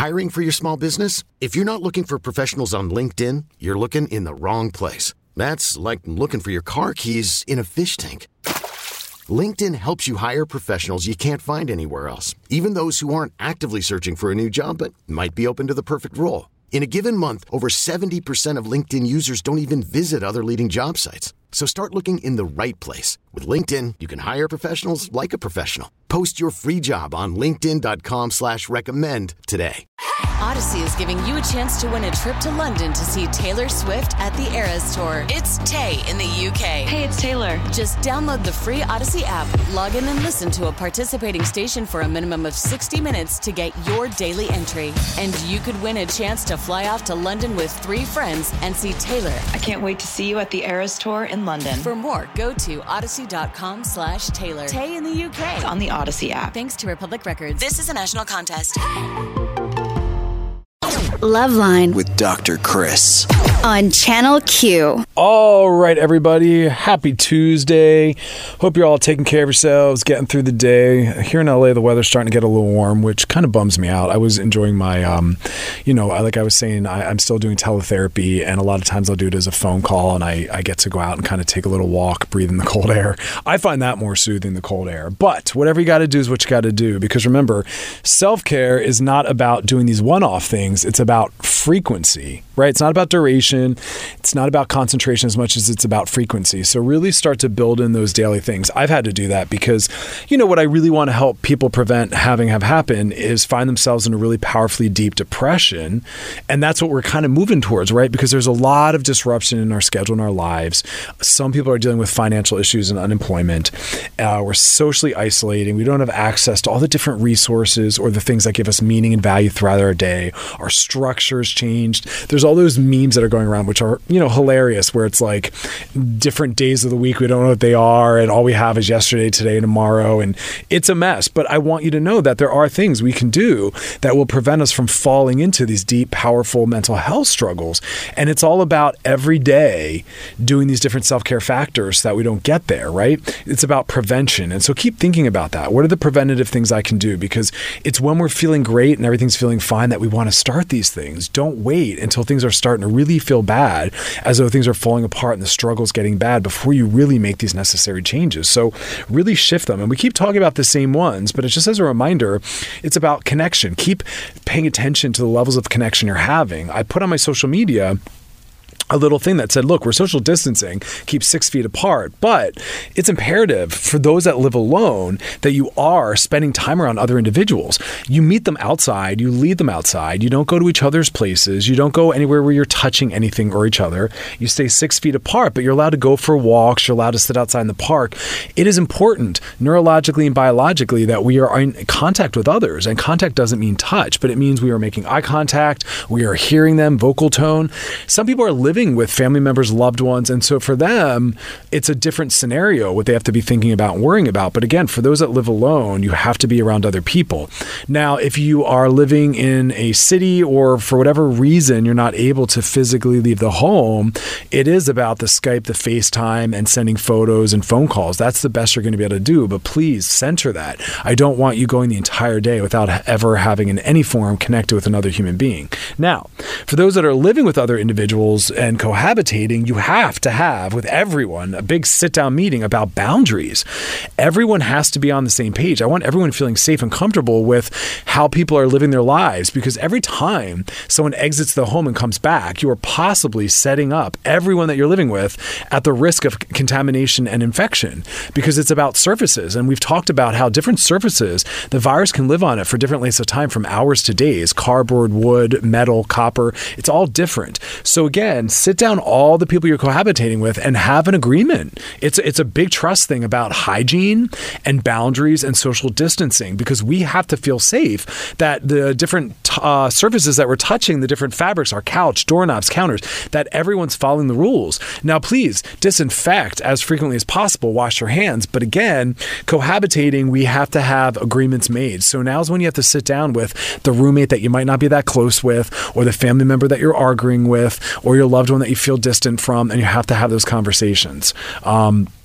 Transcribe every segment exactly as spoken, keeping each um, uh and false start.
Hiring for your small business? If you're not looking for professionals on LinkedIn, you're looking in the wrong place. That's like looking for your car keys in a fish tank. LinkedIn helps you hire professionals you can't find anywhere else, even those who aren't actively searching for a new job but might be open to the perfect role. In a given month, over seventy percent of LinkedIn users don't even visit other leading job sites. So start looking in the right place. With LinkedIn, you can hire professionals like a professional. Post your free job on linkedin.com slash recommend today. Odyssey is giving you a chance to win a trip to London to see Taylor Swift at the Eras Tour. It's Tay in the U K. Hey, it's Taylor. Just download the free Odyssey app, log in and listen to a participating station for a minimum of sixty minutes to get your daily entry. And you could win a chance to fly off to London with three friends and see Taylor. I can't wait to see you at the Eras Tour in London. For more, go to odyssey.com slash Taylor. Tay in the U K. It's on the Odyssey app. Thanks to Republic Records. This is a national contest. Loveline with Doctor Chris on Channel Q. All right, everybody. Happy Tuesday. Hope you're all taking care of yourselves, getting through the day. Here in L A, the weather's starting to get a little warm, which kind of bums me out. I was enjoying my, um, you know, like I was saying, I, I'm still doing teletherapy, and a lot of times I'll do it as a phone call, and I, I get to go out and kind of take a little walk, breathe in the cold air. I find that more soothing, the cold air. But whatever you got to do is what you got to do, because remember, self-care is not about doing these one-off things. It's about frequency, right? It's not about duration. It's not about concentration as much as it's about frequency. So really start to build in those daily things. I've had to do that because, you know, what I really want to help people prevent having have happen is find themselves in a really powerfully deep depression. And that's what we're kind of moving towards, right? Because there's a lot of disruption in our schedule, in our lives. Some people are dealing with financial issues and unemployment. Uh, we're socially isolating. We don't have access to all the different resources or the things that give us meaning and value throughout our day. Our structure's changed. There's all those memes that are going around, which are, you know, hilarious, where it's like different days of the week. We don't know what they are. And all we have is yesterday, today, and tomorrow. And it's a mess. But I want you to know that there are things we can do that will prevent us from falling into these deep, powerful mental health struggles. And it's all about every day doing these different self-care factors so that we don't get there, right? It's about prevention. And so keep thinking about that. What are the preventative things I can do? Because it's when we're feeling great and everything's feeling fine that we want to start these things. Don't wait until things are starting to really feel bad, as though things are falling apart and the struggle's getting bad, before you really make these necessary changes. So really shift them. And we keep talking about the same ones, but it's just as a reminder, it's about connection. Keep paying attention to the levels of connection you're having. I put on my social media a little thing that said, look, we're social distancing, keep six feet apart, but it's imperative for those that live alone that you are spending time around other individuals. You meet them outside, you lead them outside, you don't go to each other's places, you don't go anywhere where you're touching anything or each other. You stay six feet apart, but you're allowed to go for walks, you're allowed to sit outside in the park. It is important neurologically and biologically that we are in contact with others, and contact doesn't mean touch, but it means we are making eye contact, we are hearing them, vocal tone. Some people are living with family members, loved ones. And so for them, it's a different scenario, what they have to be thinking about and worrying about. But again, for those that live alone, you have to be around other people. Now, if you are living in a city or for whatever reason, you're not able to physically leave the home, it is about the Skype, the FaceTime, and sending photos and phone calls. That's the best you're going to be able to do. But please center that. I don't want you going the entire day without ever having in any form connected with another human being. Now, for those that are living with other individuals and cohabitating, you have to have with everyone a big sit-down meeting about boundaries. Everyone has to be on the same page. I want everyone feeling safe and comfortable with how people are living their lives, because every time someone exits the home and comes back, you are possibly setting up everyone that you're living with at the risk of contamination and infection, because it's about surfaces. And we've talked about how different surfaces, the virus can live on it for different lengths of time, from hours to days. Cardboard, wood, metal, copper, it's all different. So again, sit down all the people you're cohabitating with and have an agreement. It's it's a big trust thing about hygiene and boundaries and social distancing, because we have to feel safe that the different uh, surfaces that we're touching, the different fabrics, our couch, doorknobs, counters, that everyone's following the rules. Now, please disinfect as frequently as possible, wash your hands. But again, cohabitating, we have to have agreements made. So now's when you have to sit down with the roommate that you might not be that close with, or the family member that you're arguing with, or your loved one that you feel distant from, and you have to have those conversations. Um,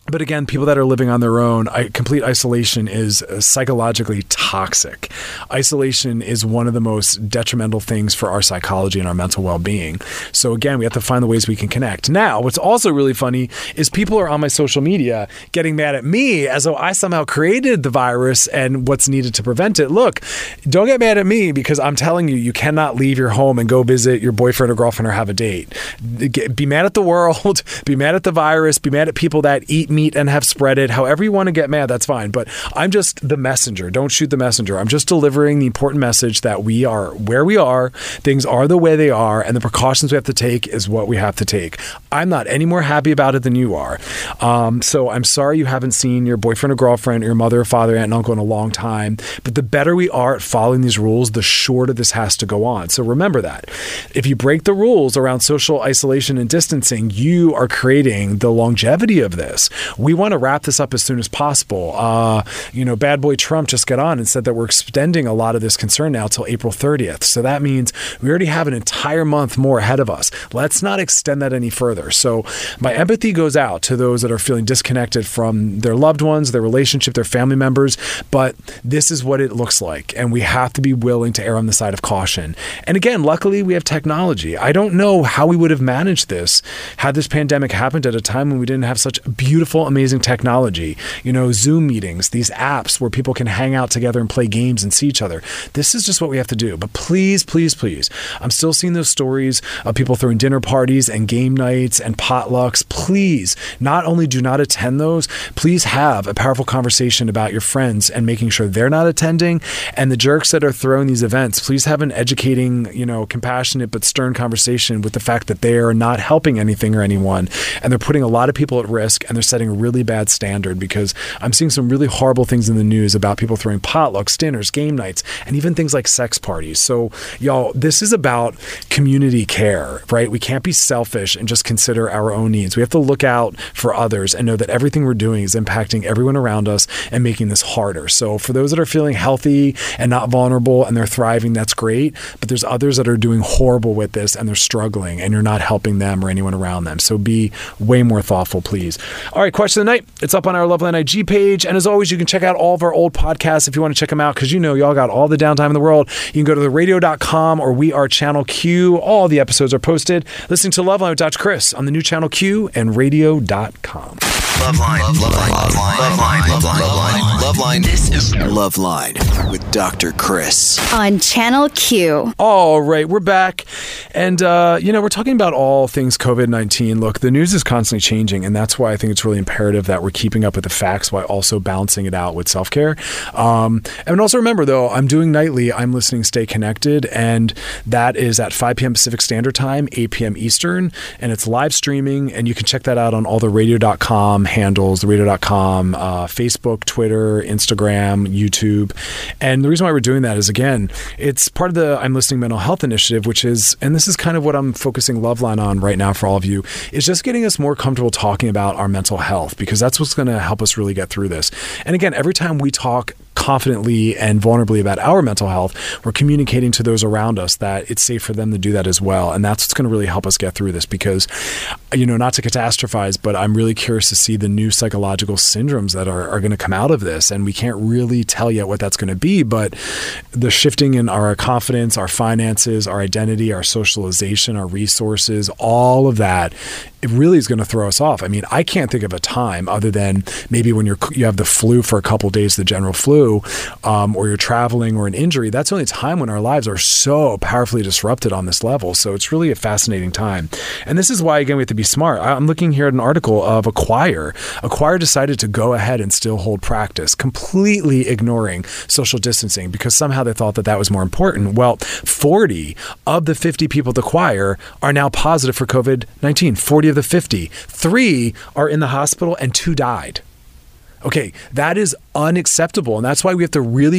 But again, people that are living on their own, I, complete isolation is psychologically toxic. Isolation is one of the most detrimental things for our psychology and our mental well-being. So again, we have to find the ways we can connect. Now, what's also really funny is people are on my social media getting mad at me as though I somehow created the virus and what's needed to prevent it. Look, don't get mad at me because I'm telling you, you cannot leave your home and go visit your boyfriend or girlfriend or have a date. Be mad at the world, be mad at the virus, be mad at people that eat meat and have spread it. However you want to get mad, that's fine. But I'm just the messenger. Don't shoot the messenger. I'm just delivering the important message that we are where we are, things are the way they are, and the precautions we have to take is what we have to take. I'm not any more happy about it than you are. Um, so I'm sorry you haven't seen your boyfriend or girlfriend or your mother or father, aunt and uncle in a long time. But the better we are at following these rules, the shorter this has to go on. So remember that. If you break the rules around social isolation and distancing, you are creating the longevity of this. We want to wrap this up as soon as possible. Uh, you know, bad boy Trump just got on and said that we're extending a lot of this concern now till April thirtieth. So that means we already have an entire month more ahead of us. Let's not extend that any further. So my empathy goes out to those that are feeling disconnected from their loved ones, their relationship, their family members. But this is what it looks like. And we have to be willing to err on the side of caution. And again, luckily we have technology. I don't know how we would have managed this had this pandemic happened at a time when we didn't have such beautiful, amazing technology. You know, Zoom meetings, these apps where people can hang out together and play games and see each other. This is just what we have to do. But please, please, please, I'm still seeing those stories of people throwing dinner parties and game nights and potlucks. Please, not only do not attend those, please have a powerful conversation about your friends and making sure they're not attending. And the jerks that are throwing these events, please have an educating, you know, compassionate but stern conversation with the fact that they are not helping anything or anyone. And they're putting a lot of people at risk, and they're setting a really bad standard, because I'm seeing some really horrible things in the news about people throwing potlucks, dinners, game nights, and even things like sex parties. So y'all, this is about community care, right? We can't be selfish and just consider our own needs. We have to look out for others and know that everything we're doing is impacting everyone around us and making this harder. So for those that are feeling healthy and not vulnerable and they're thriving, that's great. But there's others that are doing horrible with this and they're struggling, and you're not helping them or anyone around them. So be way more thoughtful, please. All right, question of the night. It's up on our Loveline I G page. And as always, you can check out all of our old podcasts if you want to check them out, because you know y'all got all the downtime in the world. You can go to the radio dot com or We Are Channel Q. All the episodes are posted. Listening to Loveline with Doctor Chris on the new Channel Q and radio dot com. Loveline, Loveline, Loveline, Loveline, Loveline, Loveline, Loveline. This is Loveline with Doctor Chris on Channel Q. All right, we're back. And, uh, you know, we're talking about all things covid nineteen. Look, the news is constantly changing, and that's why I think it's really imperative that we're keeping up with the facts while also balancing it out with self-care. Um, and also remember, though, I'm doing nightly. I'm listening Stay Connected, and that is at five p.m. Pacific Standard Time, eight p.m. Eastern, and it's live streaming, and you can check that out on all the radio dot com handles, the radio dot com, uh, Facebook, Twitter, Instagram, YouTube. And the reason why we're doing that is, again, it's part of the I'm Listening Mental Health Initiative, which is, and this is kind of what I'm focusing Loveline on right now for all of you, is just getting us more comfortable talking about our mental health, because that's what's going to help us really get through this. And again, every time we talk confidently and vulnerably about our mental health, we're communicating to those around us that it's safe for them to do that as well. And that's what's going to really help us get through this, because, you know, not to catastrophize, but I'm really curious to see the new psychological syndromes that are, are going to come out of this. And we can't really tell yet what that's going to be, but the shifting in our confidence, our finances, our identity, our socialization, our resources, all of that, it really is going to throw us off. I mean, I can't think of a time other than maybe when you're you have the flu for a couple of days, the general flu, um, or you're traveling or an injury. That's the only time when our lives are so powerfully disrupted on this level. So it's really a fascinating time. And this is why, again, we have to be smart. I'm looking here at an article of a choir. A choir decided to go ahead and still hold practice, completely ignoring social distancing because somehow they thought that that was more important. Well, forty of the fifty people at the choir are now positive for covid nineteen. forty of the fifty. Three are in the hospital and two died. Okay, that is unacceptable. And that's why we have to really get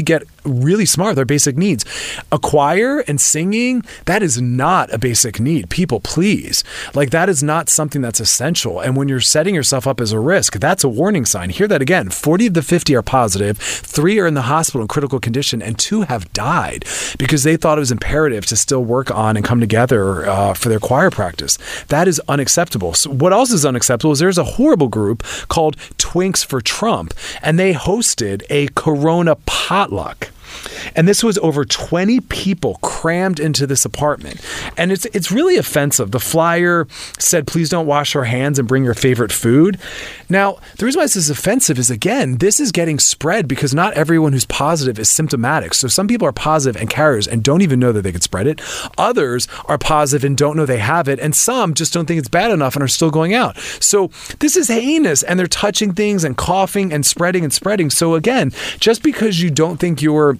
really smart. They're basic needs. A choir and singing, that is not a basic need. People, please. Like, that is not something that's essential. And when you're setting yourself up as a risk, that's a warning sign. Hear that again. forty of the fifty are positive, three are in the hospital in critical condition, and two have died because they thought it was imperative to still work on and come together uh, for their choir practice. That is unacceptable. So what else is unacceptable is there's a horrible group called Twinks for Trump, and they hosted a Corona potluck. And this was over twenty people crammed into this apartment. And it's it's really offensive. The flyer said, please don't wash your hands and bring your favorite food. Now, the reason why this is offensive is, again, this is getting spread because not everyone who's positive is symptomatic. So some people are positive and carriers and don't even know that they could spread it. Others are positive and don't know they have it. And some just don't think it's bad enough and are still going out. So this is heinous. And they're touching things and coughing and spreading and spreading. So again, just because you don't think you're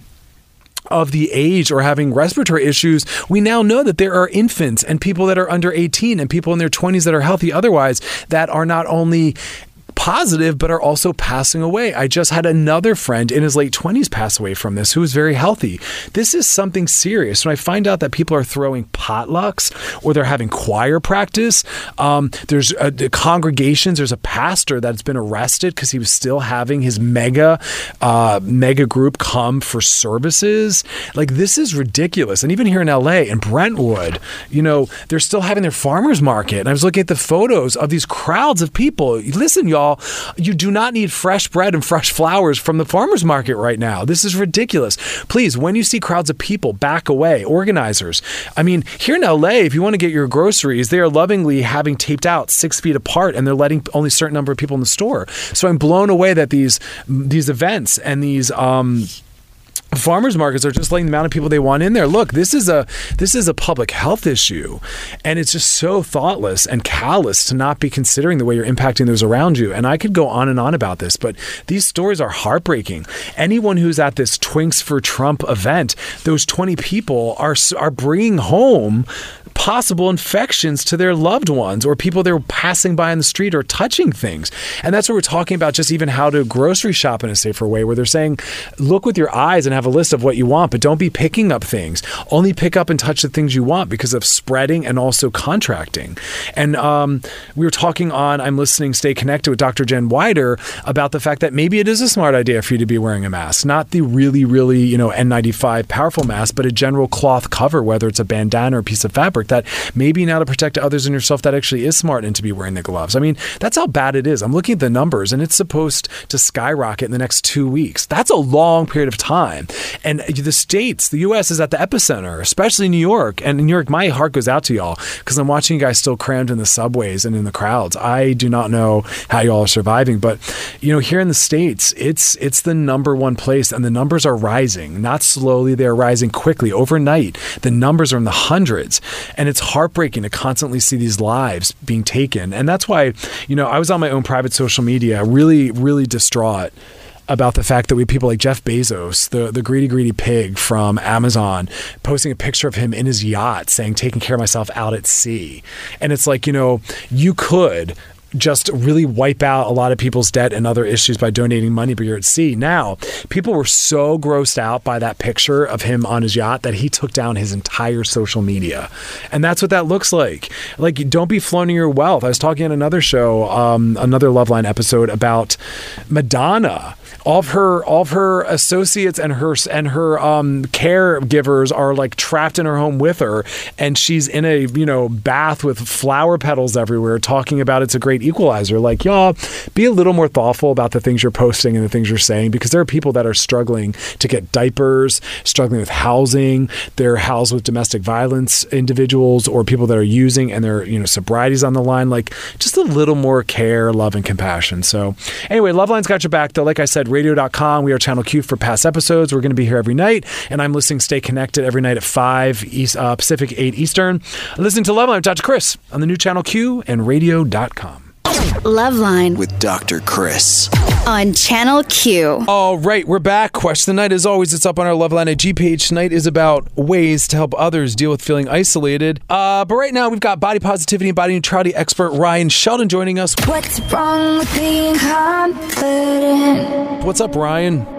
of the age or having respiratory issues, we now know that there are infants and people that are under eighteen and people in their twenties that are healthy otherwise that are not only positive, but are also passing away. I just had another friend in his late twenties pass away from this who was very healthy. This is something serious. When I find out that people are throwing potlucks or they're having choir practice, um, there's uh, congregations, there's a pastor that's been arrested because he was still having his mega, uh, mega group come for services. Like, this is ridiculous. And even here in L A, in Brentwood, you know, they're still having their farmers market. And I was looking at the photos of these crowds of people. Listen, y'all, you do not need fresh bread and fresh flowers from the farmer's market right now. This is ridiculous. Please, when you see crowds of people, back away. Organizers. I mean, here in L A, if you want to get your groceries, they are lovingly having taped out six feet apart and they're letting only a certain number of people in the store. So I'm blown away that these these events and these um farmers markets are just letting the amount of people they want in there. Look, this is a this is a public health issue, and it's just so thoughtless and callous to not be considering the way you're impacting those around you. And I could go on and on about this, but these stories are heartbreaking. Anyone who's at this Twinks for Trump event, those twenty people are are bringing home possible infections to their loved ones or people they're passing by on the street or touching things. And that's what we're talking about, just even how to grocery shop in a safer way, where they're saying, look with your eyes and have a list of what you want, but don't be picking up things. Only pick up and touch the things you want because of spreading and also contracting. And um, we were talking on I'm Listening, Stay Connected with Doctor Jen Wider about the fact that maybe it is a smart idea for you to be wearing a mask, not the really, really, you know, N ninety-five powerful mask, but a general cloth cover, whether it's a bandana or a piece of fabric, that maybe now to protect others and yourself, that actually is smart, and to be wearing the gloves. I mean, that's how bad it is. I'm looking at the numbers and it's supposed to skyrocket in the next two weeks. That's a long period of time. And the states, the U S is at the epicenter, especially New York. And in New York, my heart goes out to y'all because I'm watching you guys still crammed in the subways and in the crowds. I do not know how y'all are surviving, but you know, here in the States, it's it's the number one place, and the numbers are rising, not slowly. They're rising quickly overnight. The numbers are in the hundreds, and it's heartbreaking to constantly see these lives being taken. And that's why, you know, I was on my own private social media, really, really distraught about the fact that we have people like Jeff Bezos, the, the greedy, greedy pig from Amazon, posting a picture of him in his yacht saying, taking care of myself out at sea. And it's like, you know, you could just really wipe out a lot of people's debt and other issues by donating money, but you're at sea. Now, people were so grossed out by that picture of him on his yacht that he took down his entire social media. And that's what that looks like. Like, don't be flaunting your wealth. I was talking on another show, um, another Loveline episode about Madonna. All of her, all of her associates and her and her um, caregivers are like trapped in her home with her, and she's in a you know bath with flower petals everywhere, talking about it's a great equalizer. Like, y'all, be a little more thoughtful about the things you're posting and the things you're saying, because there are people that are struggling to get diapers, struggling with housing. They're housed with domestic violence individuals or people that are using, and their you know sobriety's on the line. Like, just a little more care, love, and compassion. So, anyway, Loveline's got your back, though. Like I said, radio dot com. We are Channel Q for past episodes. We're going to be here every night, and I'm listening Stay Connected every night at five East, uh, Pacific, eight Eastern. Listening to Loveline with Doctor Chris on the new Channel Q and radio dot com. Loveline with Doctor Chris on Channel Q. All right, we're back. Question of the night, as always, it's up on our Loveline I G page. Tonight is about ways to help others deal with feeling isolated. Uh, but right now, we've got body positivity and body neutrality expert Ryan Sheldon joining us. What's wrong with being confident? What's up, Ryan?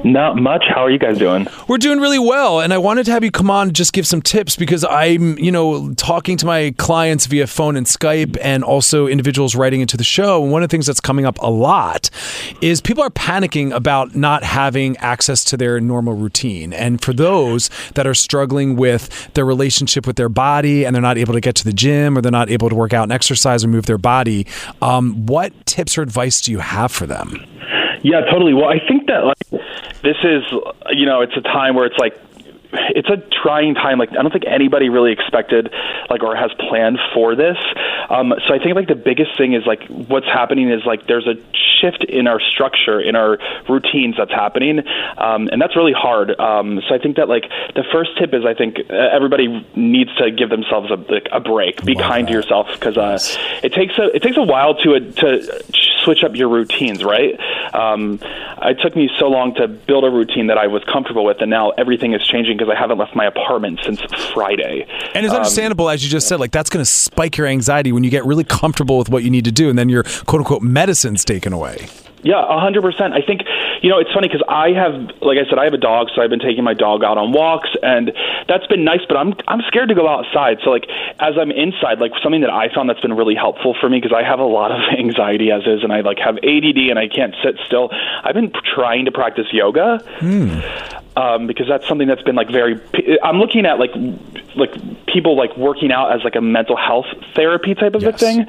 Not much. How are you guys doing? We're doing really well, and I wanted to have you come on and just give some tips because I'm, you know, talking to my clients via phone and Skype and also individuals writing into the show. And one of the things that's coming up a lot is people are panicking about not having access to their normal routine. And for those that are struggling with their relationship with their body and they're not able to get to the gym or they're not able to work out and exercise or move their body, um, what tips or advice do you have for them? Yeah, totally. Well, I think that like this is, you know, it's a time where it's like, it's a trying time. Like, I don't think anybody really expected, like, or has planned for this. Um, so I think, like, the biggest thing is, like, what's happening is, like, there's a shift in our structure, in our routines that's happening. Um, and that's really hard. Um, so I think that, like, the first tip is, I think everybody needs to give themselves a, like, a break. Be kind that. to yourself because uh, it takes a, it takes a while to, uh, to switch up your routines, right? Um, it took me so long to build a routine that I was comfortable with, and now everything is changing because I haven't left my apartment since Friday. And it's understandable, um, as you just said, like that's going to spike your anxiety when you get really comfortable with what you need to do, and then your quote-unquote medicine's taken away. Yeah, one hundred percent. I think, you know, it's funny because I have, like I said, I have a dog, so I've been taking my dog out on walks, and that's been nice, but I'm I'm scared to go outside. So, like, as I'm inside, like, something that I found that's been really helpful for me, because I have a lot of anxiety as is, and I, like, have A D D, and I can't sit still. I've been trying to practice yoga. Hmm. Um, because that's something that's been like very, I'm looking at like, like people like working out as like a mental health therapy type of yes. a thing.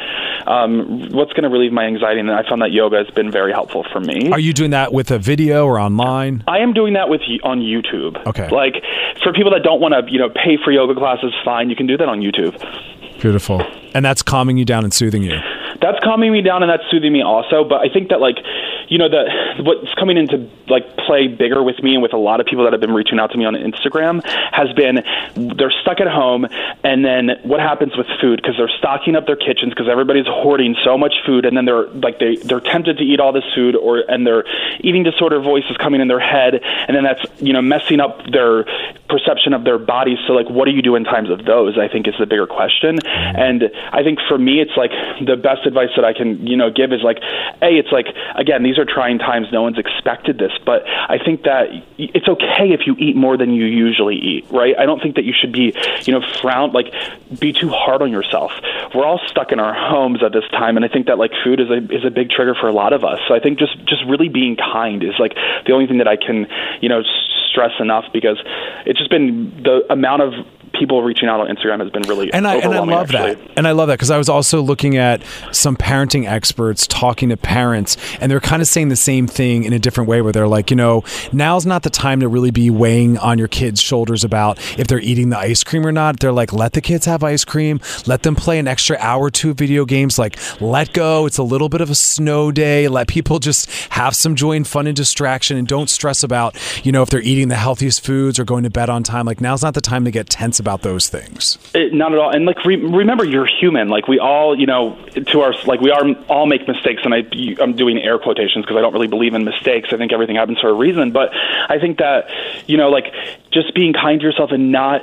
Um, what's going to relieve my anxiety. And I found that yoga has been very helpful for me. Are you doing that with a video or online? I am doing that with on YouTube. Okay. Like for people that don't want to, you know, pay for yoga classes, fine. You can do that on YouTube. Beautiful. And that's calming you down and soothing you. That's calming me down and that's soothing me also. But I think that like, you know, the what's coming into like play bigger with me and with a lot of people that have been reaching out to me on Instagram has been they're stuck at home, and then what happens with food because they're stocking up their kitchens because everybody's hoarding so much food, and then they're like they they're tempted to eat all this food, or and their eating disorder voice is coming in their head, and then that's you know messing up their perception of their bodies. So like, what do you do in times of those? I think is the bigger question. And I think for me, it's like the best advice that I can you know give is like, A, it's like again these are trying times. No one's expected this, but I think that it's okay if you eat more than you usually eat, right? I don't think that you should be, you know, frowned, like be too hard on yourself. We're all stuck in our homes at this time, and I think that like food is a is a big trigger for a lot of us. So I think just just really being kind is like the only thing that I can, you know, stress enough, because it's just been the amount of people reaching out on Instagram has been really and I and I love actually. that and I love that because I was also looking at some parenting experts talking to parents, and they're kind of saying the same thing in a different way, where they're like, you know, now's not the time to really be weighing on your kids' shoulders about if they're eating the ice cream or not. They're like, let the kids have ice cream, let them play an extra hour or two of video games, like let go. It's a little bit of a snow day. Let people just have some joy and fun and distraction, and don't stress about, you know, if they're eating the healthiest foods or going to bed on time. Like now's not the time to get tense about those things. It, not at all. And like, re- remember, you're human. Like we all, you know, to our, like we are all make mistakes. And I, I'm doing air quotations because I don't really believe in mistakes. I think everything happens for a reason. But I think that, you know, like just being kind to yourself and not,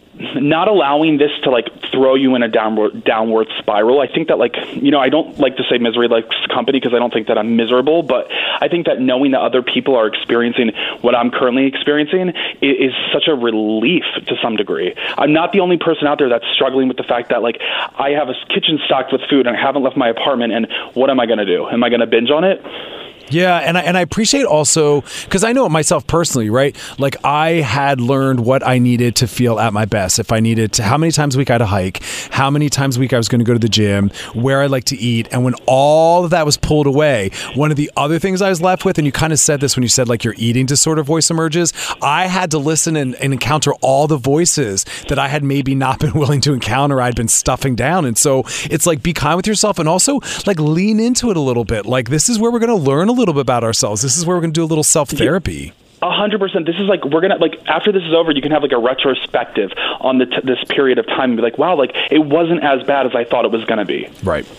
not allowing this to like throw you in a downward downward spiral. I think that like, you know, I don't like to say misery likes company because I don't think that I'm miserable, but I think that knowing that other people are experiencing what I'm currently experiencing is, is such a relief to some degree. I'm not the only person out there that's struggling with the fact that like I have a kitchen stocked with food and I haven't left my apartment, and what am I going to do? Am I going to binge on it? Yeah, and I and I appreciate also, because I know it myself personally, right? Like I had learned what I needed to feel at my best. If I needed to, how many times a week I had to hike, how many times a week I was going to go to the gym, where I like to eat. And when all of that was pulled away, one of the other things I was left with, and you kind of said this when you said like your eating disorder voice emerges, I had to listen and, and encounter all the voices that I had maybe not been willing to encounter, I'd been stuffing down. And so it's like, be kind with yourself, and also like lean into it a little bit. Like this is where we're going to learn a little bit about ourselves. This is where we're going to do a little self-therapy. A hundred percent. This is like, we're going to like, after this is over, you can have like a retrospective on the t- this period of time and be like, wow, like it wasn't as bad as I thought it was going to be. Right.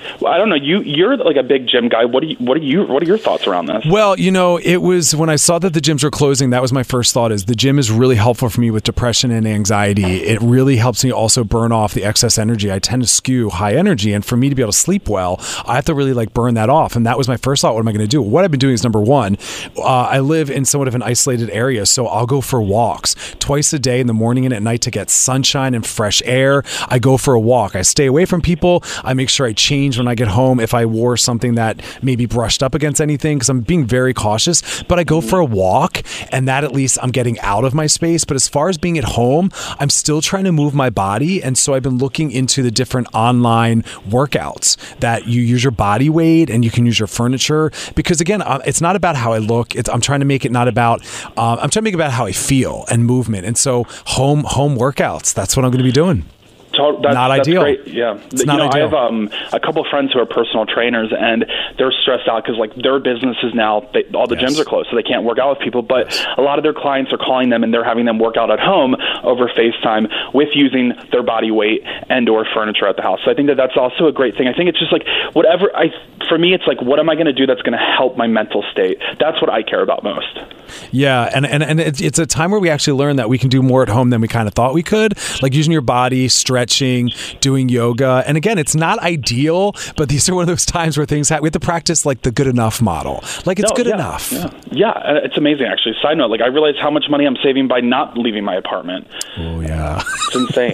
Well, I don't know. You you're like a big gym guy. What do you what are you what are your thoughts around this? Well, you know, it was when I saw that the gyms were closing, that was my first thought is the gym is really helpful for me with depression and anxiety. It really helps me also burn off the excess energy. I tend to skew high energy, and for me to be able to sleep well, I have to really like burn that off. And that was my first thought. What am I going to do? What I've been doing is number one, uh, I live in somewhat of an isolated area, so I'll go for walks twice a day in the morning and at night to get sunshine and fresh air. I go for a walk. I stay away from people. I make sure I change when I get home if I wore something that maybe brushed up against anything because I'm being very cautious, but I go for a walk and that at least I'm getting out of my space. But as far as being at home, I'm still trying to move my body. And so I've been looking into the different online workouts that you use your body weight and you can use your furniture because again, it's not about how I look. It's, I'm trying to make it not about, um, I'm trying to make it about how I feel and movement. And so home, home workouts, that's what I'm going to be doing. That's, not that's ideal. Great. Yeah, it's you not know, ideal. I have um, a couple of friends who are personal trainers, and they're stressed out because like their businesses now, they, all the yes. gyms are closed, so they can't work out with people. But a lot of their clients are calling them, and they're having them work out at home over FaceTime with using their body weight and/or furniture at the house. So I think that that's also a great thing. I think it's just like whatever. I for me, it's like what am I going to do that's going to help my mental state? That's what I care about most. Yeah, and and and it's, it's a time where we actually learn that we can do more at home than we kind of thought we could, like using your body, stretching, doing yoga. And again, it's not ideal, but these are one of those times where things have, we have to practice like the good enough model. Like it's no, good yeah, enough. Yeah. yeah, it's amazing actually. Side note, like I realized how much money I'm saving by not leaving my apartment. Oh yeah, it's insane.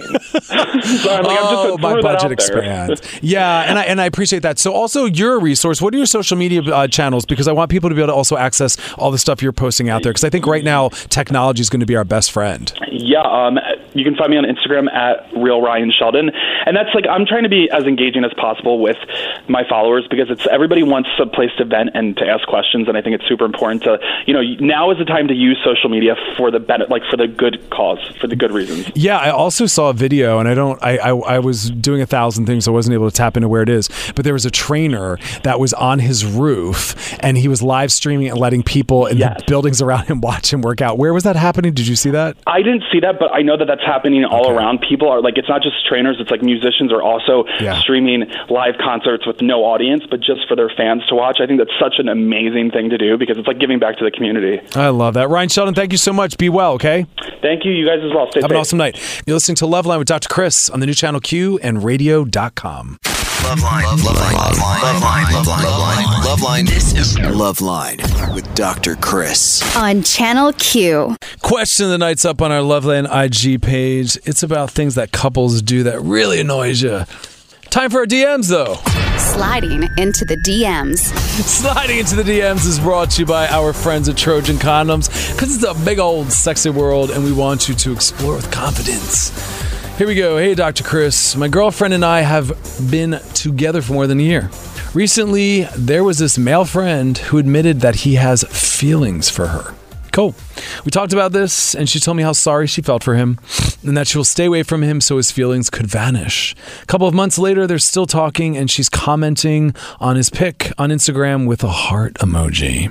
so I'm like, oh, I'm just my budget expands. Yeah, and I and I appreciate that. So also, you're a resource. What are your social media uh, channels? Because I want people to be able to also access all the stuff you're posting out there. Because I think right now technology is going to be our best friend. Yeah, um, you can find me on Instagram at Real Ryan Sheldon, and that's like I'm trying to be as engaging as possible with my followers because it's everybody wants a place to vent and to ask questions, and I think it's super important to you know now is the time to use social media for the benefit, like for the good cause, for the good reasons. Yeah, I also saw a video, and I don't, I, I, I was doing a thousand things, so I wasn't able to tap into where it is, but there was a trainer that was on his roof, and he was live streaming and letting people in yes. the buildings around him watch him work out. Where was that happening? Did you see that? I didn't see that, but I know that that's happening all okay. around. People are like, it's not just trainers, it's like musicians are also yeah. streaming live concerts with no audience, but just for their fans to watch. I think that's such an amazing thing to do because it's like giving back to the community. I love that. Ryan Sheldon, thank you so much. Be well, okay? Thank you. You guys as well. Stay Have safe. an awesome night. You're listening to Loveline with Doctor Chris on the new channel Q and radio dot com. Loveline, Loveline, Loveline, Loveline, Loveline, Loveline, Loveline. This is Loveline with Doctor Chris on Channel Q. Question of the night's up on our Loveline I G page. It's about things that couples do that really annoys you. Time for our D Ms, though. Sliding into the D Ms. Sliding into the D Ms is brought to you by our friends at Trojan Condoms because it's a big old sexy world and we want you to explore with confidence. Here we go. Hey, Doctor Chris. My girlfriend and I have been together for more than a year. Recently, there was this male friend who admitted that he has feelings for her. Cool. We talked about this, and she told me how sorry she felt for him and that she will stay away from him so his feelings could vanish. A couple of months later, they're still talking, and she's commenting on his pic on Instagram with a heart emoji.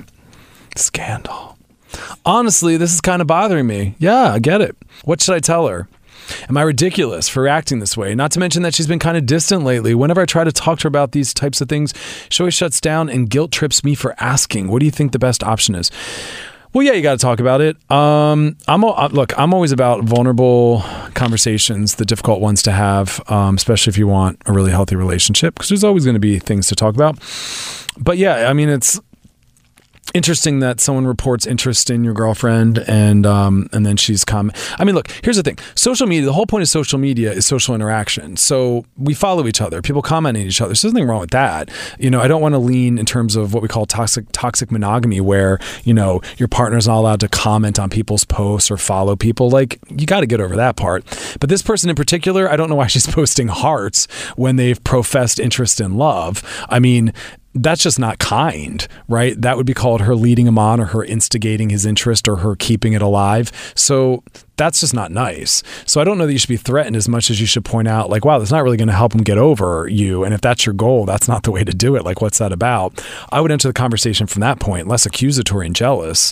Scandal. Honestly, this is kind of bothering me. Yeah, I get it. What should I tell her? Am I ridiculous for reacting this way? Not to mention that she's been kind of distant lately. Whenever I try to talk to her about these types of things, she always shuts down and guilt trips me for asking. What do you think the best option is? Well, yeah, you got to talk about it. Um, I'm look, I'm always about vulnerable conversations, the difficult ones to have, um, especially if you want a really healthy relationship, because there's always going to be things to talk about. But yeah, I mean, it's interesting that someone reports interest in your girlfriend and um, and then she's comment. I mean, look, here's the thing. Social media, the whole point of social media is social interaction. So we follow each other. People comment on each other. So there's nothing wrong with that. You know, I don't want to lean in terms of what we call toxic toxic monogamy where, you know, your partner's not allowed to comment on people's posts or follow people. Like, you got to get over that part. But this person in particular, I don't know why she's posting hearts when they've professed interest in love. I mean, that's just not kind, right? That would be called her leading him on or her instigating his interest or her keeping it alive. So that's just not nice. So I don't know that you should be threatened as much as you should point out like, wow, that's not really going to help him get over you. And if that's your goal, that's not the way to do it. Like, what's that about? I would enter the conversation from that point, less accusatory and jealous.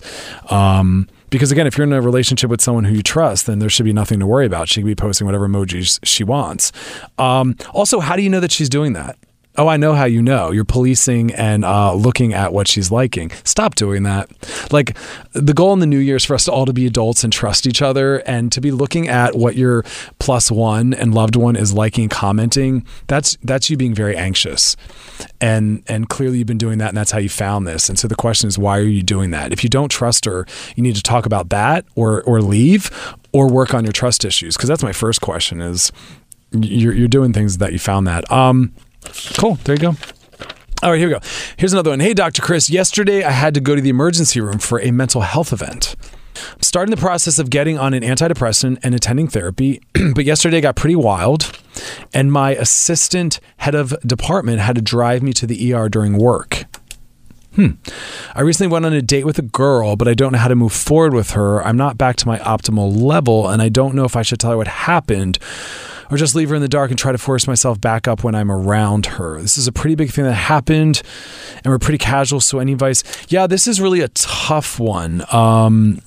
Um, Because again, if you're in a relationship with someone who you trust, then there should be nothing to worry about. She can be posting whatever emojis she wants. Um, also, how do you know that she's doing that? Oh, I know how you know. You're policing and uh, looking at what she's liking. Stop doing that. Like, the goal in the new year is for us to all to be adults and trust each other, and to be looking at what your plus one and loved one is liking and commenting. That's that's you being very anxious. And and clearly you've been doing that, and that's how you found this. And so the question is, why are you doing that? If you don't trust her, you need to talk about that, or or leave, or work on your trust issues. Because that's my first question is, you're, you're doing things that you found that. Um, Cool. There you go. All right, here we go. Here's another one. Hey, Doctor Chris. Yesterday, I had to go to the emergency room for a mental health event. I'm starting the process of getting on an antidepressant and attending therapy, but yesterday got pretty wild, and my assistant head of department had to drive me to the E R during work. Hmm. I recently went on a date with a girl, but I don't know how to move forward with her. I'm not back to my optimal level, and I don't know if I should tell her what happened or just leave her in the dark and try to force myself back up when I'm around her. This is a pretty big thing that happened, and we're pretty casual, so any advice? Yeah, this is really a tough one. Um,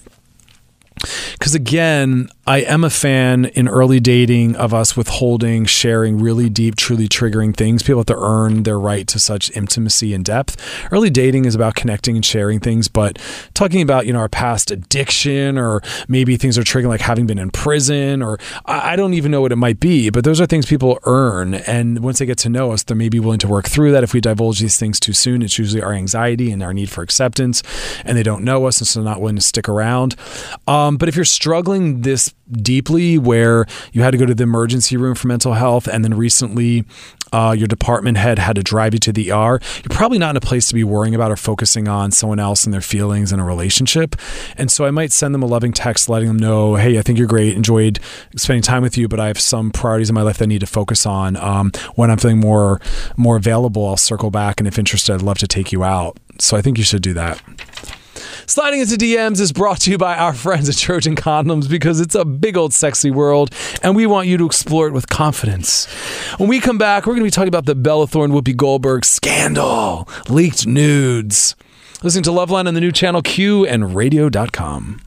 because again, I am a fan in early dating of us withholding, sharing really deep, truly triggering things. People have to earn their right to such intimacy and depth. Early dating is about connecting and sharing things, but talking about, you know, our past addiction, or maybe things are triggering, like having been in prison, or I don't even know what it might be, but those are things people earn. And once they get to know us, they may be willing to work through that. If we divulge these things too soon, it's usually our anxiety and our need for acceptance, and they don't know us, and so they're not willing to stick around. Um, but if you're struggling this deeply, where you had to go to the emergency room for mental health, and then recently uh, your department head had to drive you to the E R, you're probably not in a place to be worrying about or focusing on someone else and their feelings in a relationship. And so I might send them a loving text letting them know, hey, I think you're great, enjoyed spending time with you, but I have some priorities in my life that I need to focus on. Um, when I'm feeling more more available, I'll circle back, and if interested, I'd love to take you out. So I think you should do that. Sliding into D Ms is brought to you by our friends at Trojan Condoms, because it's a big old sexy world, and we want you to explore it with confidence. When we come back, we're going to be talking about the Bella Thorne Whoopi Goldberg scandal, leaked nudes. Listening to Loveline on the new Channel Q and radio dot com.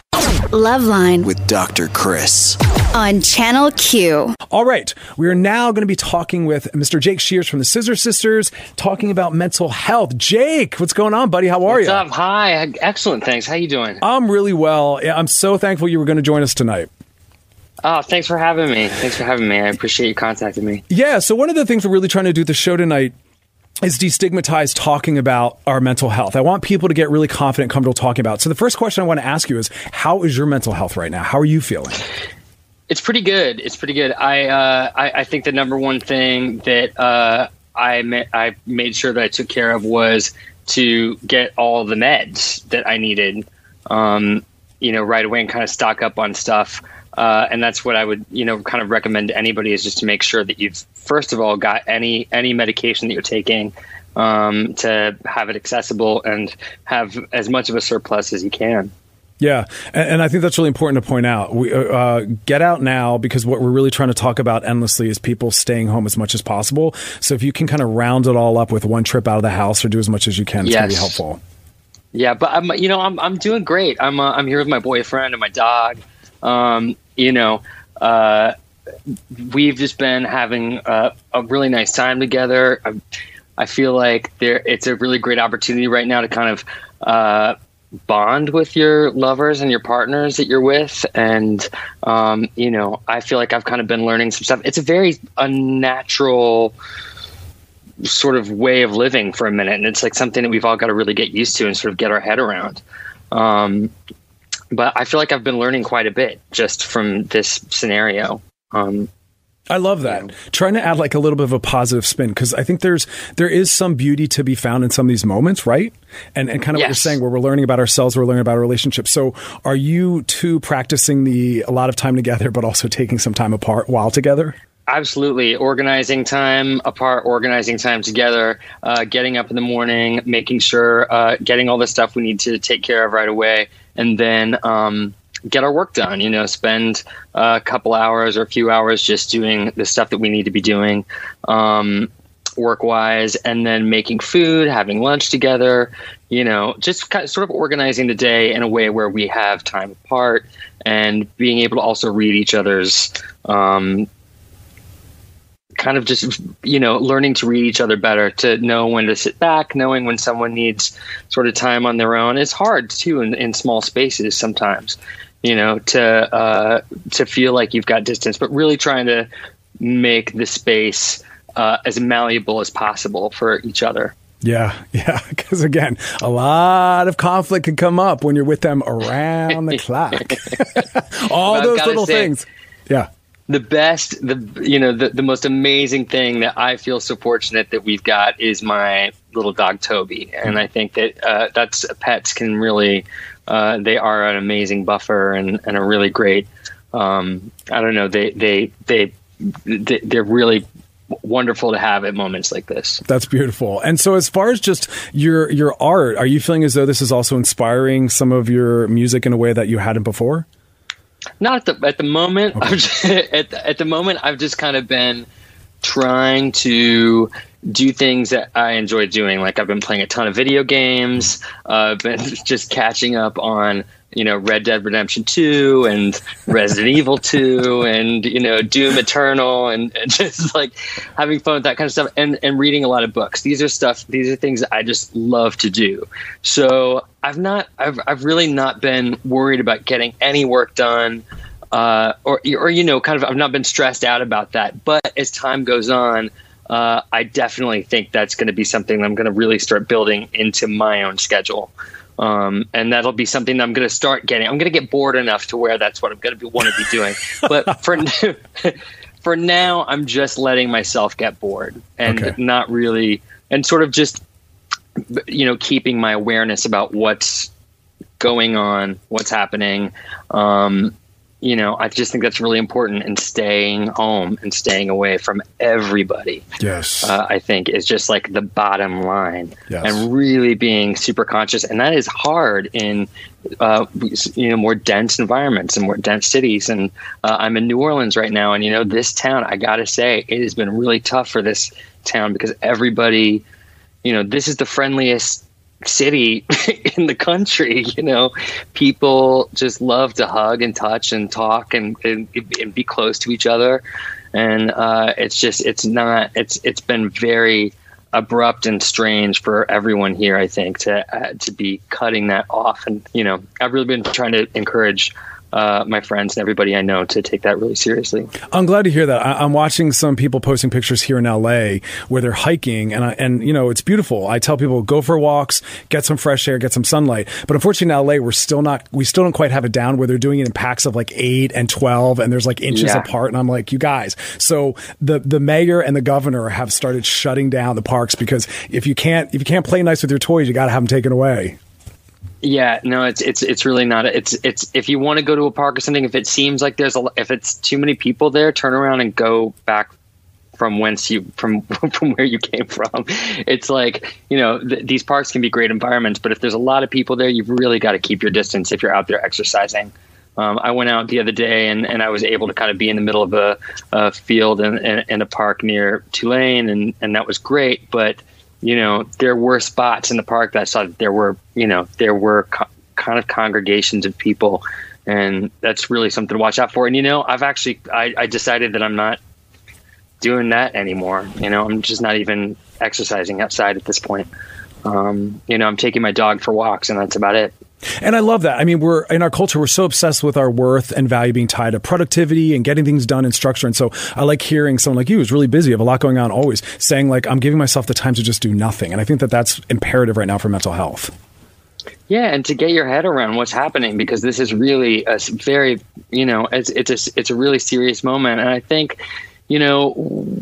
Loveline With Doctor Chris. on Channel Q. All right. We are now going to be talking with Mister Jake Shears from the Scissor Sisters, talking about mental health. Jake, what's going on, buddy? How are What's you? up? Hi. Excellent. Thanks. How you doing? I'm really well. Yeah, I'm so thankful you were going to join us tonight. Oh, thanks for having me. Thanks for having me. I appreciate you contacting me. Yeah. So one of the things we're really trying to do at the show tonight is destigmatize talking about our mental health. I want people to get really confident, comfortable talking about it. So the first question I want to ask you is, how is your mental health right now? How are you feeling? It's pretty good. It's pretty good. I uh, I, I think the number one thing that uh, I ma- I made sure that I took care of was to get all the meds that I needed, um, you know, right away, and kind of stock up on stuff. Uh, and that's what I would, you know, kind of recommend to anybody, is just to make sure that you've, first of all, got any any medication that you're taking, um, to have it accessible and have as much of a surplus as you can. Yeah, and, and I think that's really important to point out. We uh, get out now, because what we're really trying to talk about endlessly is people staying home as much as possible. So if you can kind of round it all up with one trip out of the house, or do as much as you can, it's Yes. going to be helpful. Yeah, but I'm, you know, I'm I'm doing great. I'm uh, I'm here with my boyfriend and my dog. Um, you know, uh, we've just been having a, a really nice time together. I, I feel like there, it's a really great opportunity right now to kind of uh, bond with your lovers and your partners that you're with. And, um, you know, I feel like I've kind of been learning some stuff. It's a very unnatural sort of way of living for a minute. And it's like something that we've all got to really get used to and sort of get our head around. Um, But I feel like I've been learning quite a bit just from this scenario. Um, I love that. Trying to add like a little bit of a positive spin, because I think there's there is some beauty to be found in some of these moments, right? And and kind of what you're Yes. saying, where we're learning about ourselves, we're learning about our relationships. So are you two practicing the a lot of time together, but also taking some time apart while together? Absolutely. Organizing time apart, organizing time together, uh, getting up in the morning, making sure, uh, getting all the stuff we need to take care of right away, and then um, get our work done, you know, spend a couple hours or a few hours just doing the stuff that we need to be doing um, work-wise, and then making food, having lunch together, you know, just kind of sort of organizing the day in a way where we have time apart, and being able to also read each other's um kind of just, you know, learning to read each other better, to know when to sit back, knowing when someone needs sort of time on their own. It's hard too in, in small spaces sometimes, you know, to uh, to feel like you've got distance, but really trying to make the space uh, as malleable as possible for each other. Yeah, yeah, because again, a lot of conflict can come up when you're with them around the clock. All those little say, things. Yeah. The best, the you know, the, the most amazing thing that I feel so fortunate that we've got is my little dog Toby, and I think that uh, that's pets can really, uh, they are an amazing buffer and, and a really great. Um, I don't know, they they they they're really wonderful to have at moments like this. That's beautiful. And so, as far as just your your art, are you feeling as though this is also inspiring some of your music in a way that you hadn't before? Not at the at the moment. Okay. I've just, at the, at the moment, I've just kind of been trying to do things that I enjoy doing. Like I've been playing a ton of video games. Uh, I've been just catching up on, you know, Red Dead Redemption two and Resident Evil two and, you know, Doom Eternal and, and just like having fun with that kind of stuff and, and reading a lot of books. These are stuff, these are things that I just love to do. So I've not, I've, I've really not been worried about getting any work done uh, or, or, you know, kind of, I've not been stressed out about that. But as time goes on, uh, I definitely think that's going to be something that I'm going to really start building into my own schedule. Um, and that'll be something that I'm going to start getting. I'm going to get bored enough to where that's what I'm going to want to be doing. But for for now, I'm just letting myself get bored and okay. not really, and sort of just, you know, keeping my awareness about what's going on, what's happening. Um, you know, I just think that's really important, and staying home and staying away from everybody. Yes. Uh, I think is just like the bottom line, yes. and really being super conscious. And that is hard in, uh, you know, more dense environments and more dense cities. And uh, I'm in New Orleans right now. And, you know, this town, I got to say, it has been really tough for this town because everybody, you know, this is the friendliest city in the country. You know, people just love to hug and touch and talk and, and, and be close to each other. And uh, it's just, it's not, it's, it's been very abrupt and strange for everyone here, I think, to, uh, to be cutting that off. And, you know, I've really been trying to encourage Uh, my friends and everybody I know to take that really seriously. I'm glad to hear that. I, I'm watching some people posting pictures here in L A where they're hiking, and I, and you know, it's beautiful. I tell people, go for walks, get some fresh air, get some sunlight. But unfortunately, in L A, we're still not, we still don't quite have it down where they're doing it in packs of like eight and twelve, and there's like inches yeah. apart. And I'm like, you guys. So the the mayor and the governor have started shutting down the parks because if you can't if you can't play nice with your toys, you got to have them taken away. Yeah, no, it's it's it's really not. It's it's if you want to go to a park or something, if it seems like there's a if it's too many people there, turn around and go back from whence you from from where you came from. It's like, you know, th- these parks can be great environments, but if there's a lot of people there, you've really got to keep your distance if you're out there exercising. Um, I went out the other day and, and I was able to kind of be in the middle of a, a field in, in, in a park near Tulane, and, and that was great, but you know, there were spots in the park that I saw that there were, you know, there were co- kind of congregations of people, and that's really something to watch out for. And, you know, I've actually, I, I decided that I'm not doing that anymore. You know, I'm just not even exercising outside at this point. Um, you know, I'm taking my dog for walks, and that's about it. And I love that. I mean, we're in our culture, we're so obsessed with our worth and value being tied to productivity and getting things done in structure. And so I like hearing someone like you who's really busy, have a lot going on always, saying like, I'm giving myself the time to just do nothing. And I think that that's imperative right now for mental health. Yeah, and to get your head around what's happening, because this is really a very, you know, it's it's a, it's a really serious moment. And I think, you know,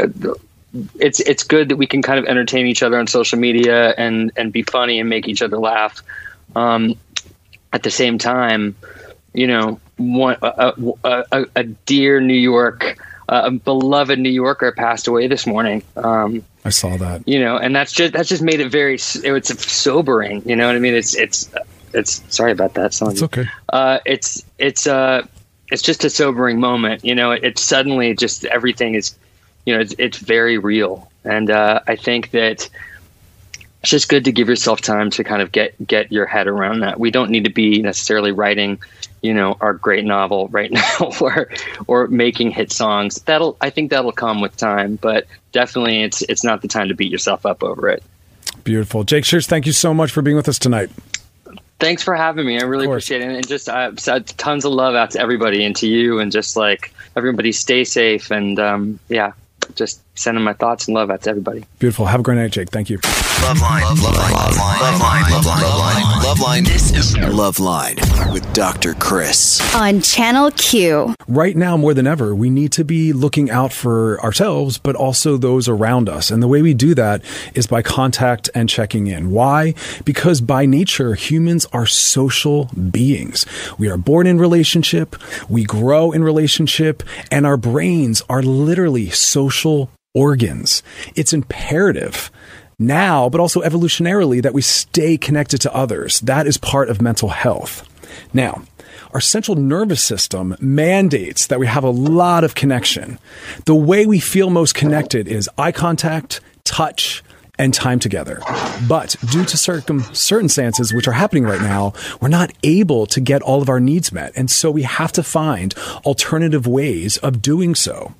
it's it's good that we can kind of entertain each other on social media and, and be funny and make each other laugh. Um, at the same time, you know, one, a, a, a dear New York, uh, a beloved New Yorker passed away this morning. Um, I saw that. You know, and that's just that's just made it very. It's sobering. You know what I mean? It's it's it's. Sorry about that. It's okay. Uh, it's it's uh it's just a sobering moment. You know, it, it's suddenly just everything is, you know, it's it's very real, and uh, I think that. It's just good to give yourself time to kind of get, get your head around that. We don't need to be necessarily writing, you know, our great novel right now, or or making hit songs. That'll I think that'll come with time, but definitely it's it's not the time to beat yourself up over it. Beautiful. Jake Shears, thank you so much for being with us tonight. Thanks for having me. I really appreciate it. And just uh, tons of love out to everybody and to you, and just like everybody stay safe. And um, yeah, just sending my thoughts and love out to everybody. Beautiful. Have a great night, Jake. Thank you. Loveline. Loveline. Loveline. Loveline. Loveline. Loveline. This is Loveline with Doctor Chris on Channel Q. Right now, more than ever, we need to be looking out for ourselves, but also those around us. And the way we do that is by contact and checking in. Why? Because by nature, humans are social beings. We are born in relationship, we grow in relationship, and our brains are literally social organs. It's imperative now, but also evolutionarily, that we stay connected to others. That is part of mental health. Now, our central nervous system mandates that we have a lot of connection. The way we feel most connected is eye contact, touch, and time together. But due to circum- circumstances which are happening right now, we're not able to get all of our needs met. And so we have to find alternative ways of doing so.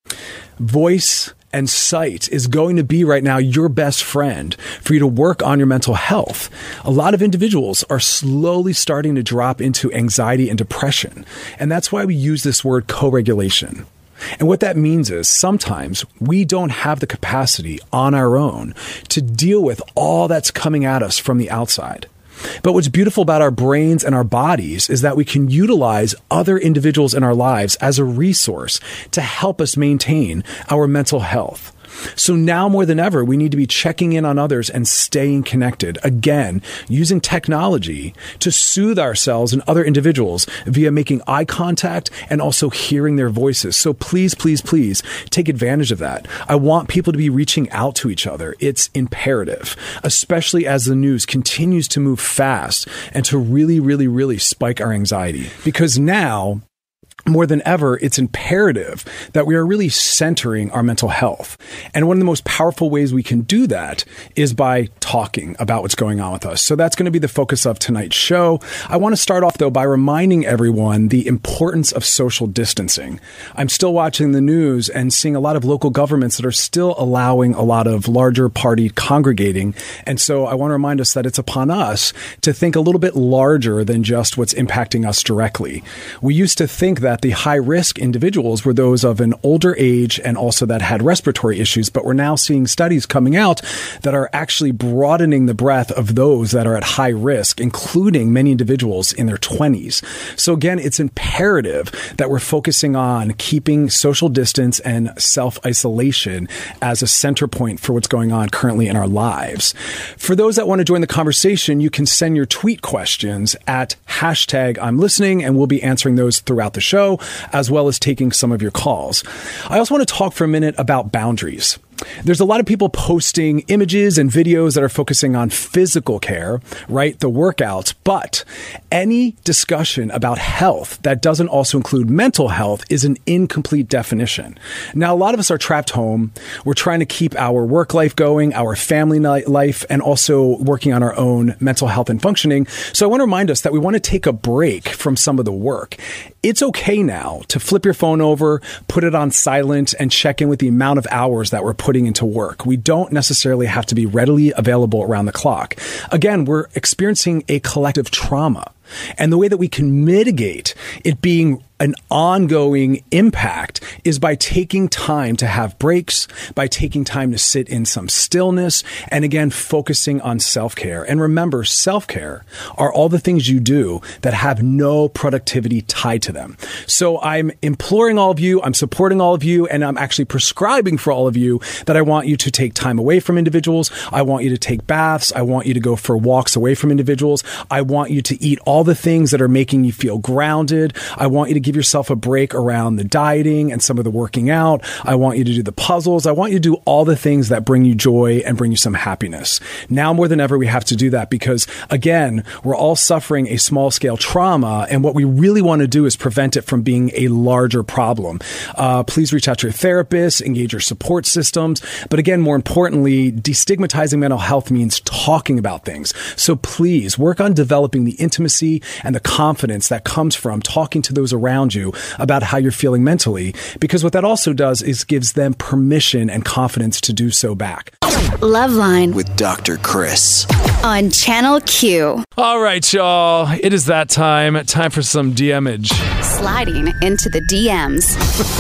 Voice and sight is going to be right now your best friend for you to work on your mental health. A lot of individuals are slowly starting to drop into anxiety and depression. And that's why we use this word co-regulation. And what that means is sometimes we don't have the capacity on our own to deal with all that's coming at us from the outside. But what's beautiful about our brains and our bodies is that we can utilize other individuals in our lives as a resource to help us maintain our mental health. So now more than ever, we need to be checking in on others and staying connected. Again, using technology to soothe ourselves and other individuals via making eye contact and also hearing their voices. So please, please, please take advantage of that. I want people to be reaching out to each other. It's imperative, especially as the news continues to move fast and to really, really, really spike our anxiety. Because now, more than ever, it's imperative that we are really centering our mental health. And one of the most powerful ways we can do that is by talking about what's going on with us. So that's going to be the focus of tonight's show. I want to start off, though, by reminding everyone the importance of social distancing. I'm still watching the news and seeing a lot of local governments that are still allowing a lot of larger party congregating. And so I want to remind us that it's upon us to think a little bit larger than just what's impacting us directly. We used to think that the high-risk individuals were those of an older age and also that had respiratory issues, but we're now seeing studies coming out that are actually broadening the breadth of those that are at high risk, including many individuals in their twenties. So again, it's imperative that we're focusing on keeping social distance and self-isolation as a center point for what's going on currently in our lives. For those that want to join the conversation, you can send your tweet questions at hashtag I'm listening, and we'll be answering those throughout the show, as well as taking some of your calls. I also want to talk for a minute about boundaries. There's a lot of people posting images and videos that are focusing on physical care, right? The workouts, but any discussion about health that doesn't also include mental health is an incomplete definition. Now, a lot of us are trapped home. We're trying to keep our work life going, our family life, and also working on our own mental health and functioning. So I want to remind us that we want to take a break from some of the work. It's okay now to flip your phone over, put it on silent, and check in with the amount of hours that we're putting into work. We don't necessarily have to be readily available around the clock. Again, we're experiencing a collective trauma. And the way that we can mitigate it being an ongoing impact is by taking time to have breaks, by taking time to sit in some stillness, and again, focusing on self-care. And remember, self-care are all the things you do that have no productivity tied to them. So I'm imploring all of you, I'm supporting all of you, and I'm actually prescribing for all of you that I want you to take time away from individuals. I want you to take baths. I want you to go for walks away from individuals. I want you to eat all the things that are making you feel grounded. I want you to give yourself a break around the dieting and some of the working out. I want you to do the puzzles. I want you to do all the things that bring you joy and bring you some happiness. Now more than ever, we have to do that because, again, we're all suffering a small scale trauma. And what we really want to do is prevent it from being a larger problem. Uh, please reach out to your therapist, engage your support systems. But again, more importantly, destigmatizing mental health means talking about things. So please work on developing the intimacy and the confidence that comes from talking to those around you about how you're feeling mentally, because what that also does is gives them permission and confidence to do so back. Loveline With Doctor Chris. on Channel Q. All right, y'all. It is that time. Time for some D-image. Sliding into the D Ms.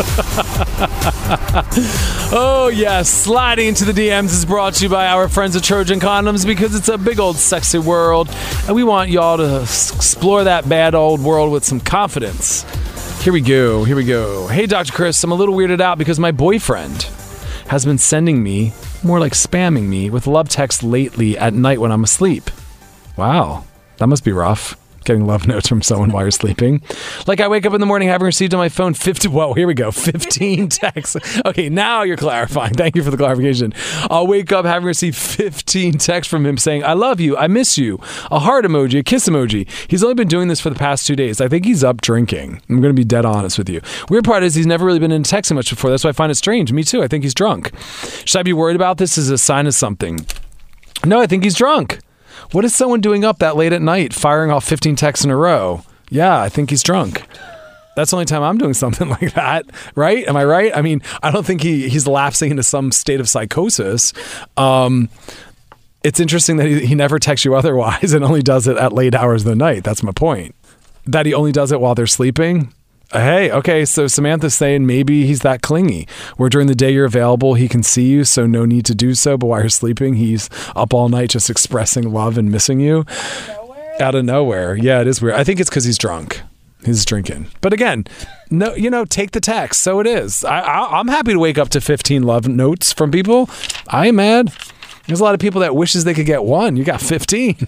Oh, yes. Sliding into the D Ms is brought to you by our friends at Trojan Condoms because it's a big old sexy world. And we want y'all to explore that bad old world with some confidence. Here we go. Here we go. Hey, Doctor Chris, I'm a little weirded out because my boyfriend has been sending me, more like spamming me, with love texts lately at night when I'm asleep. Wow. That must be rough. Getting love notes from someone while you're sleeping. Like I wake up in the morning having received on my phone fifty, whoa, here we go, fifteen texts. Okay, now you're clarifying. Thank you for the clarification. I'll wake up having received fifteen texts from him saying, I love you, I miss you, a heart emoji, a kiss emoji. He's only been doing this for the past two days. I think he's up drinking. I'm going to be dead honest with you. Weird part is he's never really been into texting much before. That's why I find it strange. Me too. I think he's drunk. Should I be worried about this as a sign of something? No, I think he's drunk. What is someone doing up that late at night, firing off fifteen texts in a row? Yeah, I think he's drunk. That's the only time I'm doing something like that, right? Am I right? I mean, I don't think he, he's lapsing into some state of psychosis. Um, it's interesting that he, he never texts you otherwise and only does it at late hours of the night. That's my point. That he only does it while they're sleeping? Hey, okay, so Samantha's saying maybe he's that clingy, where during the day you're available, he can see you, so no need to do so, but while you're sleeping, he's up all night just expressing love and missing you. Out of nowhere? Out of nowhere. Yeah, it is weird. I think it's because he's drunk. He's drinking. But again, no, you know, take the text. So it is. I, I, I'm happy to wake up to fifteen love notes from people. I ain't mad. There's a lot of people that wishes they could get one. You got fifteen.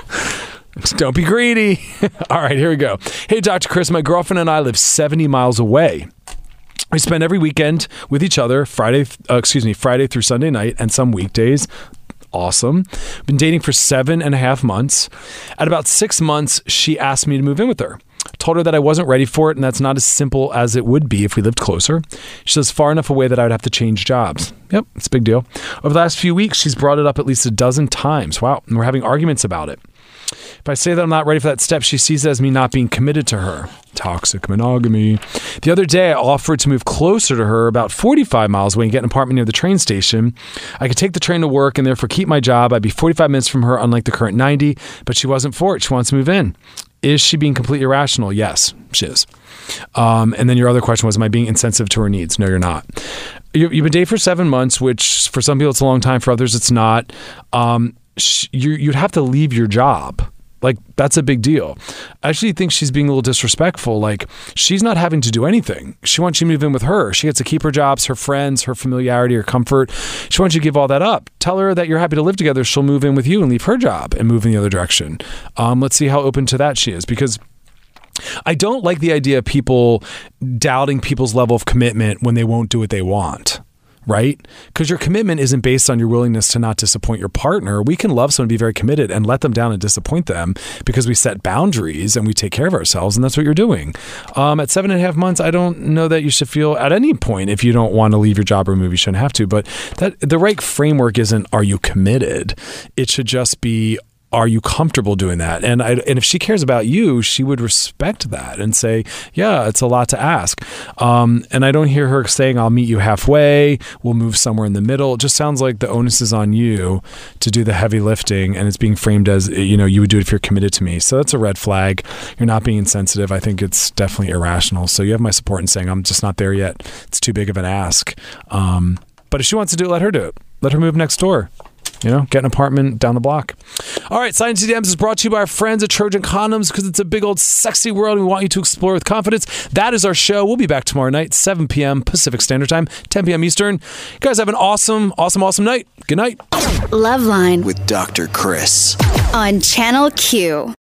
Don't be greedy. All right, here we go. Hey, Doctor Chris, my girlfriend and I live seventy miles away. We spend every weekend with each other, Friday, uh, excuse me, Friday through Sunday night, and some weekdays. Awesome. Been dating for seven and a half months. At about six months, she asked me to move in with her. Told her that I wasn't ready for it, and that's not as simple as it would be if we lived closer. She says far enough away that I would have to change jobs. Yep, it's a big deal. Over the last few weeks, she's brought it up at least a dozen times. Wow, and we're having arguments about it. If I say that I'm not ready for that step, she sees it as me not being committed to her. Toxic monogamy. The other day, I offered to move closer to her, about forty-five miles away, and get an apartment near the train station. I could take the train to work and therefore keep my job. I'd be forty-five minutes from her, unlike the current ninety, but she wasn't for it. She wants to move in. Is she being completely irrational? Yes, she is. Um, and then your other question was, am I being insensitive to her needs? No, you're not. You, you've been dating for seven months, which for some people it's a long time. For others, it's not. Um, sh- you, you'd have to leave your job. Like, that's a big deal. I actually think she's being a little disrespectful. Like, she's not having to do anything. She wants you to move in with her. She gets to keep her jobs, her friends, her familiarity, her comfort. She wants you to give all that up. Tell her that you're happy to live together. She'll move in with you and leave her job and move in the other direction. Um, let's see how open to that she is, because I don't like the idea of people doubting people's level of commitment when they won't do what they want. Right? Because your commitment isn't based on your willingness to not disappoint your partner. We can love someone, be very committed, and let them down and disappoint them because we set boundaries and we take care of ourselves, and that's what you're doing. Um, at seven and a half months, I don't know that you should feel at any point, if you don't want to leave your job or move, you shouldn't have to. But that the right framework isn't, are you committed? It should just be, are you comfortable doing that? And I, and if she cares about you, she would respect that and say, yeah, it's a lot to ask. Um, and I don't hear her saying, I'll meet you halfway. We'll move somewhere in the middle. It just sounds like the onus is on you to do the heavy lifting, and it's being framed as, you know, you would do it if you're committed to me. So that's a red flag. You're not being insensitive. I think it's definitely irrational. So you have my support in saying, I'm just not there yet. It's too big of an ask. Um, but if she wants to do it, let her do it. Let her move next door. You know, get an apartment down the block. All right, Science D Ms is brought to you by our friends at Trojan Condoms because it's a big old sexy world and we want you to explore with confidence. That is our show. We'll be back tomorrow night, seven p.m. Pacific Standard Time, ten p.m. Eastern. You guys have an awesome, awesome, awesome night. Good night. Loveline With Doctor Chris. on Channel Q.